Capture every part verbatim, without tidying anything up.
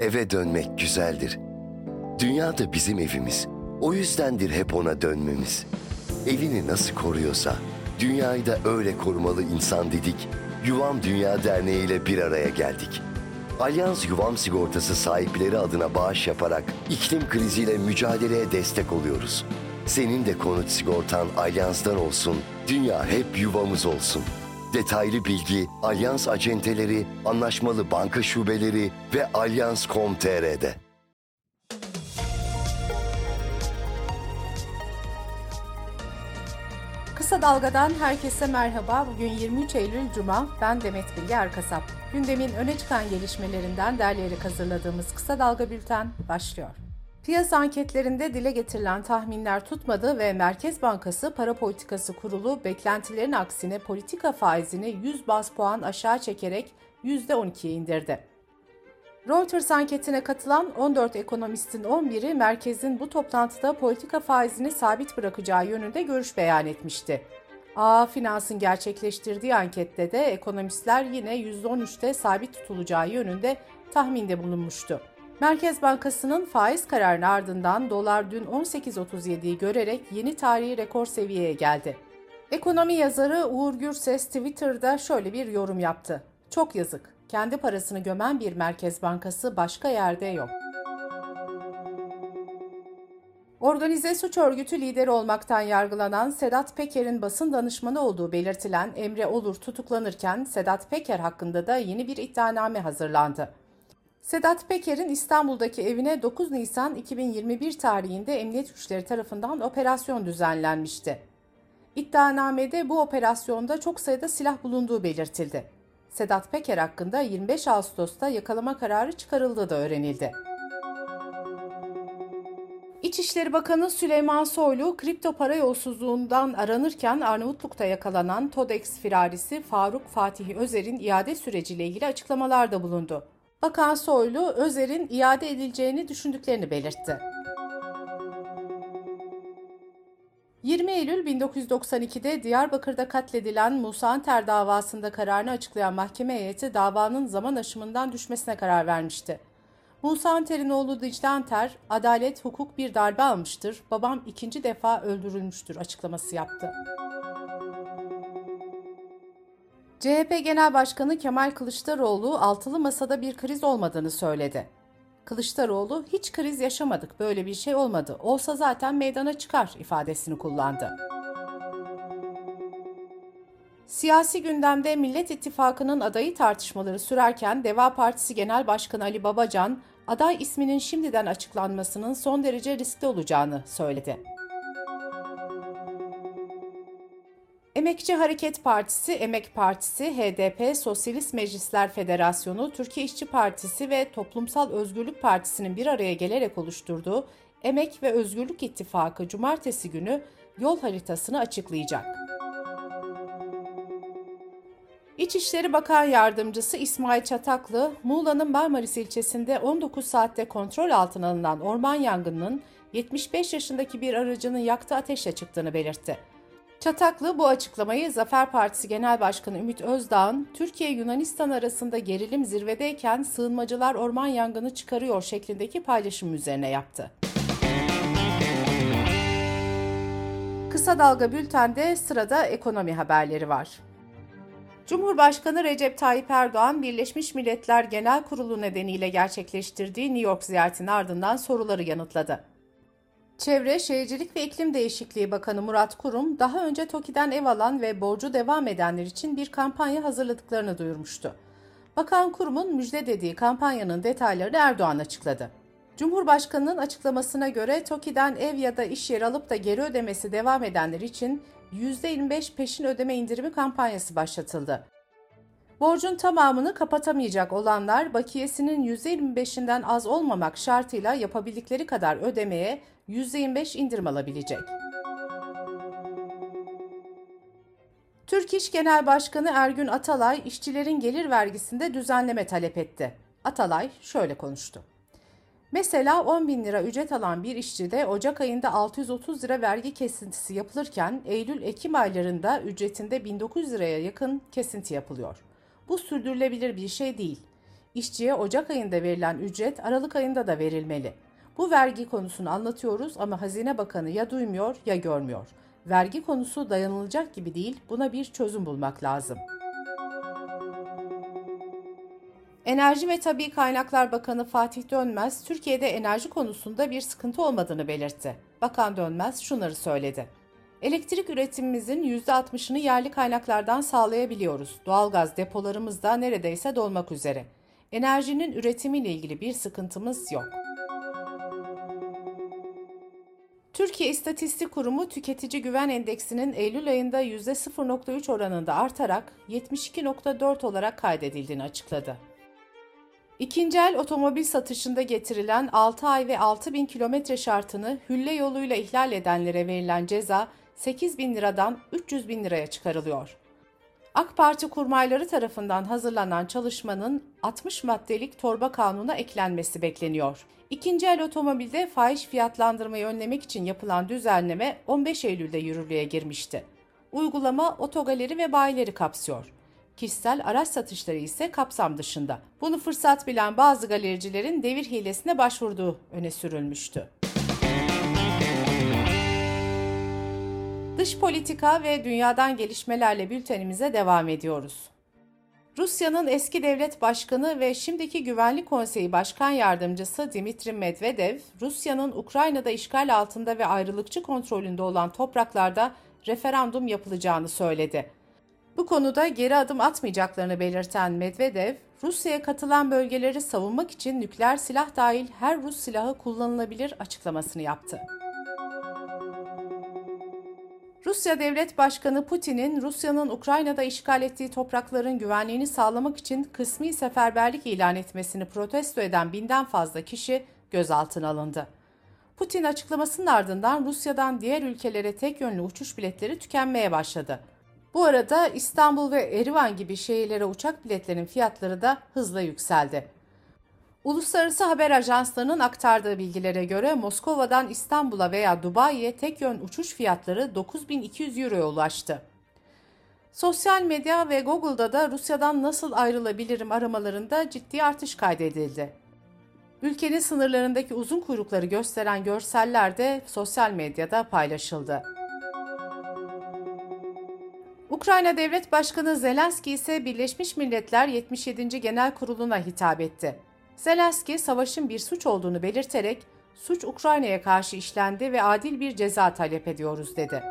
Eve dönmek güzeldir. Dünya da bizim evimiz. O yüzdendir hep ona dönmemiz. Evini nasıl koruyorsa, dünyayı da öyle korumalı insan dedik. Yuvam Dünya Derneği ile bir araya geldik. Alyans Yuvam Sigortası sahipleri adına bağış yaparak iklim kriziyle mücadeleye destek oluyoruz. Senin de konut sigortan Alyans'tan olsun, dünya hep yuvamız olsun. Detaylı bilgi Alyans acenteleri, anlaşmalı banka şubeleri ve alyans nokta com nokta tr'de. Kısa Dalga'dan herkese merhaba. Bugün yirmi üç Eylül Cuma. Ben Demet Bilge Erkasap. Gündemin öne çıkan gelişmelerinden derleyerek hazırladığımız Kısa Dalga Bülten başlıyor. Piyasa anketlerinde dile getirilen tahminler tutmadı ve Merkez Bankası Para Politikası Kurulu beklentilerin aksine politika faizini yüz baz puan aşağı çekerek yüzde on ikiye indirdi. Reuters anketine katılan on dört ekonomistin on biri merkezin bu toplantıda politika faizini sabit bırakacağı yönünde görüş beyan etmişti. A Finans'ın gerçekleştirdiği ankette de ekonomistler yine yüzde on üçte sabit tutulacağı yönünde tahminde bulunmuştu. Merkez Bankası'nın faiz kararının ardından dolar dün on sekiz otuz yediyi görerek yeni tarihi rekor seviyeye geldi. Ekonomi yazarı Uğur Gürses Twitter'da şöyle bir yorum yaptı. Çok yazık. Kendi parasını gömen bir Merkez Bankası başka yerde yok. Organize suç örgütü lideri olmaktan yargılanan Sedat Peker'in basın danışmanı olduğu belirtilen Emre Olur tutuklanırken Sedat Peker hakkında da yeni bir iddianame hazırlandı. Sedat Peker'in İstanbul'daki evine dokuz Nisan iki bin yirmi bir tarihinde emniyet güçleri tarafından operasyon düzenlenmişti. İddianamede bu operasyonda çok sayıda silah bulunduğu belirtildi. Sedat Peker hakkında yirmi beş Ağustos'ta yakalama kararı çıkarıldığı da öğrenildi. İçişleri Bakanı Süleyman Soylu, kripto para yolsuzluğundan aranırken Arnavutluk'ta yakalanan TODEX firarisi Faruk Fatih Özer'in iade süreciyle ilgili açıklamalarda bulundu. Bakan Soylu, Özer'in iade edileceğini düşündüklerini belirtti. yirmi Eylül bin dokuz yüz doksan ikide Diyarbakır'da katledilen Musa Anter davasında kararını açıklayan mahkeme heyeti davanın zaman aşımından düşmesine karar vermişti. Musa Anter'in oğlu Dicle Anter, adalet, hukuk bir darbe almıştır, babam ikinci defa öldürülmüştür açıklaması yaptı. C H P Genel Başkanı Kemal Kılıçdaroğlu, altılı masada bir kriz olmadığını söyledi. Kılıçdaroğlu, hiç kriz yaşamadık, böyle bir şey olmadı, olsa zaten meydana çıkar ifadesini kullandı. Siyasi gündemde Millet İttifakı'nın adayı tartışmaları sürerken Deva Partisi Genel Başkanı Ali Babacan, aday isminin şimdiden açıklanmasının son derece riskli olacağını söyledi. Emekçi Hareket Partisi, Emek Partisi, H D P, Sosyalist Meclisler Federasyonu, Türkiye İşçi Partisi ve Toplumsal Özgürlük Partisi'nin bir araya gelerek oluşturduğu Emek ve Özgürlük İttifakı Cumartesi günü yol haritasını açıklayacak. İçişleri Bakan Yardımcısı İsmail Çataklı, Muğla'nın Marmaris ilçesinde on dokuz saatte kontrol altına alınan orman yangınının yetmiş beş yaşındaki bir aracının yaktığı ateşle çıktığını belirtti. Çataklı bu açıklamayı Zafer Partisi Genel Başkanı Ümit Özdağ'ın Türkiye-Yunanistan arasında gerilim zirvedeyken sığınmacılar orman yangını çıkarıyor şeklindeki paylaşım üzerine yaptı. Kısa Dalga Bülten'de sırada ekonomi haberleri var. Cumhurbaşkanı Recep Tayyip Erdoğan, Birleşmiş Milletler Genel Kurulu nedeniyle gerçekleştirdiği New York ziyaretinin ardından soruları yanıtladı. Çevre, Şehircilik ve İklim Değişikliği Bakanı Murat Kurum, daha önce TOKİ'den ev alan ve borcu devam edenler için bir kampanya hazırladıklarını duyurmuştu. Bakan Kurum'un müjde dediği kampanyanın detaylarını Erdoğan açıkladı. Cumhurbaşkanının açıklamasına göre TOKİ'den ev ya da iş yeri alıp da geri ödemesi devam edenler için yüzde yirmi beş peşin ödeme indirimi kampanyası başlatıldı. Borcun tamamını kapatamayacak olanlar bakiyesinin yüzde yirmi beşinden az olmamak şartıyla yapabildikleri kadar ödemeye yüzde yirmi beş indirim alabilecek. Türk İş Genel Başkanı Ergün Atalay, işçilerin gelir vergisinde düzenleme talep etti. Atalay şöyle konuştu. Mesela on bin lira ücret alan bir işçide Ocak ayında altı yüz otuz lira vergi kesintisi yapılırken Eylül-Ekim aylarında ücretinde bin dokuz yüz liraya yakın kesinti yapılıyor. Bu sürdürülebilir bir şey değil. İşçiye Ocak ayında verilen ücret Aralık ayında da verilmeli. Bu vergi konusunu anlatıyoruz ama Hazine Bakanı ya duymuyor ya görmüyor. Vergi konusu dayanılacak gibi değil, buna bir çözüm bulmak lazım. Enerji ve Tabii Kaynaklar Bakanı Fatih Dönmez, Türkiye'de enerji konusunda bir sıkıntı olmadığını belirtti. Bakan Dönmez şunları söyledi. Elektrik üretimimizin yüzde altmışını yerli kaynaklardan sağlayabiliyoruz. Doğalgaz depolarımız da neredeyse dolmak üzere. Enerjinin üretimiyle ilgili bir sıkıntımız yok. Türkiye İstatistik Kurumu Tüketici Güven Endeksinin Eylül ayında yüzde sıfır virgül üç oranında artarak yetmiş iki virgül dört olarak kaydedildiğini açıkladı. İkinci el otomobil satışında getirilen altı ay ve altı bin kilometre şartını hülle yoluyla ihlal edenlere verilen ceza sekiz bin liradan üç yüz bin liraya çıkarılıyor. AK Parti kurmayları tarafından hazırlanan çalışmanın altmış maddelik torba kanuna eklenmesi bekleniyor. İkinci el otomobilde fahiş fiyatlandırmayı önlemek için yapılan düzenleme on beş Eylül'de yürürlüğe girmişti. Uygulama otogaleri ve bayileri kapsıyor. Kişisel araç satışları ise kapsam dışında. Bunu fırsat bilen bazı galericilerin devir hilesine başvurduğu öne sürülmüştü. Dış politika ve dünyadan gelişmelerle bültenimize devam ediyoruz. Rusya'nın eski devlet başkanı ve şimdiki Güvenlik Konseyi Başkan Yardımcısı Dmitri Medvedev, Rusya'nın Ukrayna'da işgal altında ve ayrılıkçı kontrolünde olan topraklarda referandum yapılacağını söyledi. Bu konuda geri adım atmayacaklarını belirten Medvedev, Rusya'ya katılan bölgeleri savunmak için nükleer silah dahil her Rus silahı kullanılabilir açıklamasını yaptı. Rusya Devlet Başkanı Putin'in Rusya'nın Ukrayna'da işgal ettiği toprakların güvenliğini sağlamak için kısmi seferberlik ilan etmesini protesto eden binden fazla kişi gözaltına alındı. Putin açıklamasının ardından Rusya'dan diğer ülkelere tek yönlü uçuş biletleri tükenmeye başladı. Bu arada İstanbul ve Erivan gibi şehirlere uçak biletlerinin fiyatları da hızla yükseldi. Uluslararası haber ajanslarının aktardığı bilgilere göre Moskova'dan İstanbul'a veya Dubai'ye tek yön uçuş fiyatları dokuz bin iki yüz euroya ulaştı. Sosyal medya ve Google'da da Rusya'dan nasıl ayrılabilirim aramalarında ciddi artış kaydedildi. Ülkenin sınırlarındaki uzun kuyrukları gösteren görseller de sosyal medyada paylaşıldı. Ukrayna Devlet Başkanı Zelenski ise Birleşmiş Milletler yetmiş yedinci Genel Kurulu'na hitap etti. Zelenski, savaşın bir suç olduğunu belirterek, suç Ukrayna'ya karşı işlendi ve adil bir ceza talep ediyoruz dedi.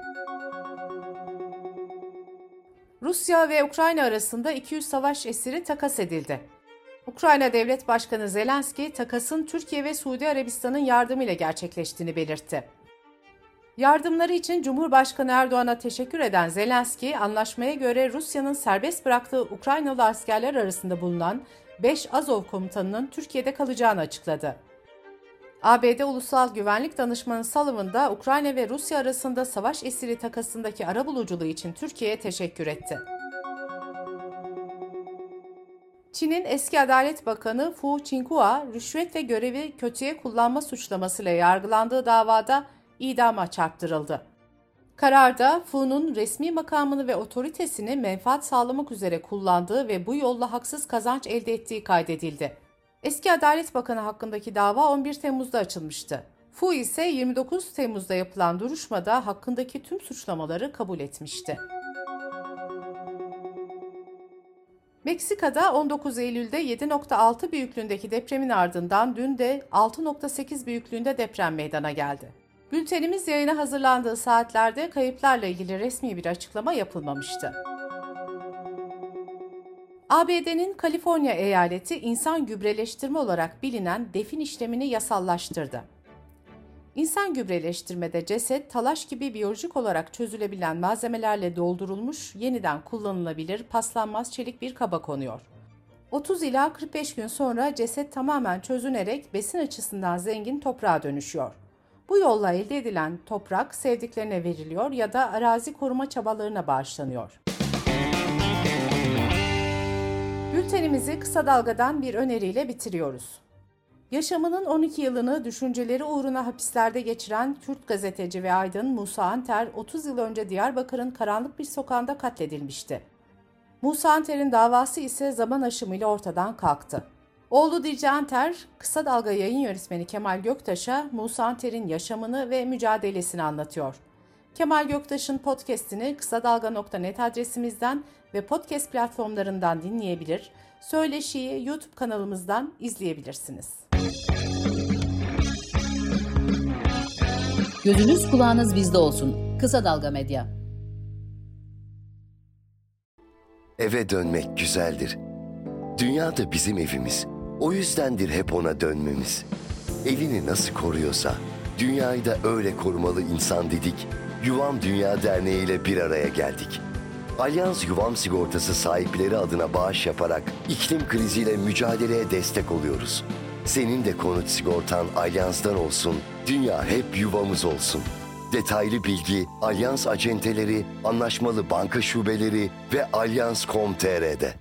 Rusya ve Ukrayna arasında iki yüz savaş esiri takas edildi. Ukrayna Devlet Başkanı Zelenski, takasın Türkiye ve Suudi Arabistan'ın yardımıyla gerçekleştiğini belirtti. Yardımları için Cumhurbaşkanı Erdoğan'a teşekkür eden Zelenski, anlaşmaya göre Rusya'nın serbest bıraktığı Ukraynalı askerler arasında bulunan beş Azov komutanının Türkiye'de kalacağını açıkladı. A B D Ulusal Güvenlik Danışmanı Sullivan da Ukrayna ve Rusya arasında savaş esiri takasındaki arabuluculuğu için Türkiye'ye teşekkür etti. Çin'in eski Adalet Bakanı Fu Qinghua, rüşvet ve görevi kötüye kullanma suçlamasıyla yargılandığı davada idama çarptırıldı. Kararda Fu'nun resmi makamını ve otoritesini menfaat sağlamak üzere kullandığı ve bu yolla haksız kazanç elde ettiği kaydedildi. Eski Adalet Bakanı hakkındaki dava on bir Temmuz'da açılmıştı. Fu ise yirmi dokuz Temmuz'da yapılan duruşmada hakkındaki tüm suçlamaları kabul etmişti. Meksika'da on dokuz Eylül'de yedi nokta altı büyüklüğündeki depremin ardından dün de altı nokta sekiz büyüklüğünde deprem meydana geldi. Bültenimiz yayına hazırlandığı saatlerde kayıplarla ilgili resmi bir açıklama yapılmamıştı. A B D'nin Kaliforniya eyaleti insan gübreleştirme olarak bilinen defin işlemini yasallaştırdı. İnsan gübreleştirmede ceset, talaş gibi biyolojik olarak çözülebilen malzemelerle doldurulmuş, yeniden kullanılabilir, paslanmaz çelik bir kaba konuyor. otuz ila kırk beş gün sonra ceset tamamen çözünerek besin açısından zengin toprağa dönüşüyor. Bu yolla elde edilen toprak sevdiklerine veriliyor ya da arazi koruma çabalarına bağışlanıyor. Bültenimizi kısa dalgadan bir öneriyle bitiriyoruz. Yaşamının on iki yılını düşünceleri uğruna hapislerde geçiren Kürt gazeteci ve aydın Musa Anter, otuz yıl önce Diyarbakır'ın karanlık bir sokağında katledilmişti. Musa Anter'in davası ise zaman aşımıyla ortadan kalktı. Oğlu Dicle Ter, Kısa Dalga yayın yönetmeni Kemal Göktaş'a Musa Ter'in yaşamını ve mücadelesini anlatıyor. Kemal Göktaş'ın podcast'ini kısa dalga nokta net adresimizden ve podcast platformlarından dinleyebilir, Söyleşi'yi YouTube kanalımızdan izleyebilirsiniz. Gözünüz kulağınız bizde olsun. Kısa Dalga Medya. Eve dönmek güzeldir. Dünya da bizim evimiz. O yüzdendir hep ona dönmemiz. Evini nasıl koruyorsa, dünyayı da öyle korumalı insan dedik. Yuvam Dünya Derneği ile bir araya geldik. Alyans Yuvam Sigortası sahipleri adına bağış yaparak iklim kriziyle mücadeleye destek oluyoruz. Senin de konut sigortan Alyans'tan olsun, dünya hep yuvamız olsun. Detaylı bilgi Alyans acenteleri, anlaşmalı banka şubeleri ve alyans nokta com nokta tr'de.